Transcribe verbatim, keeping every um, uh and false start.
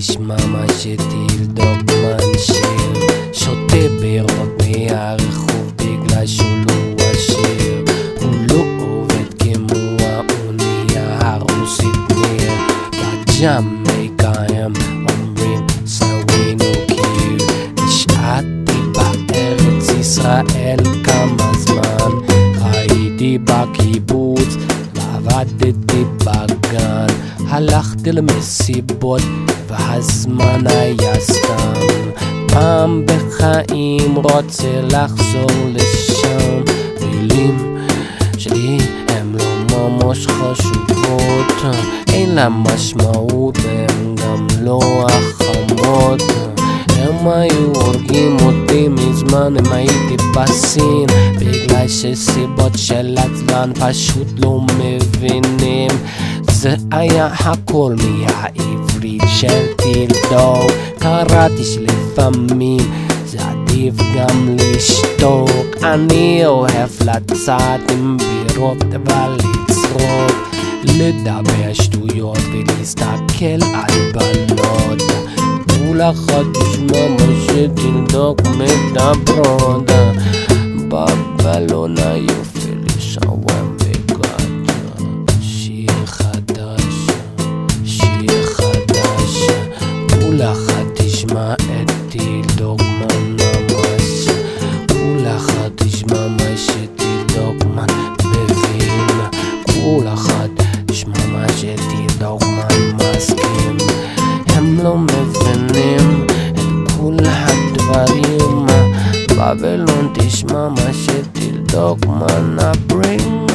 תשמע מה שתלדוק מנשיר, שותה בירות מהרחוב בגלל שהוא לא עשיר, הוא לא עובד כמו האונייה הרוסית ניר, בג'מייקה הם אומרים סווינו קיר. נשארתי בארץ ישראל כמה זמן, הייתי בקיבוץ ועבדתי בגן, הלכתי למסיבות והזמן היה סתם, פעם בחיים רוצה לחזור לשם. מילים שלי הם לא ממש חשובות, אין לה משמעות והן גם לא החמות, הם היו הורגים אותי מזמן אם הייתי בסין, בגלל שסיבות של עצלן פשוט לא מבינים. זה היה הכל מהעברית של תלדוק, קראתי שלפעמים זה עדיף גם לשתוק, אני אוהב לצאת עם בירות ולצרוק, לדבר שטויות ולהסתכל על בנות, כל אחד תשמע מה שתלדוק מדברות, בבלון היופי לשעוון בגד, שיר חדש, שיר חדש, כל אחד תשמע את תלדוק ממש, כל אחד תשמע מה שתלדוק מבין, כל אחד תשמע מה שתלדוק מסכים, הם לא מבינים את כל הדברים, בבלון תשמע מה שתלדוק מנה ברינג.